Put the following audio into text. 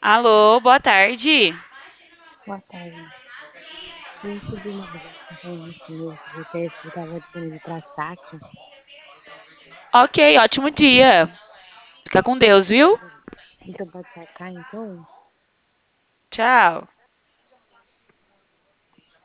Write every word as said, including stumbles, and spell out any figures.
Alô, boa tarde. Boa tarde. Eu recebi uma ligação falando que meu G P S estava disponível para saque. Ok, ótimo dia. Fica com Deus, viu? Então pode sacar, então? Tchau.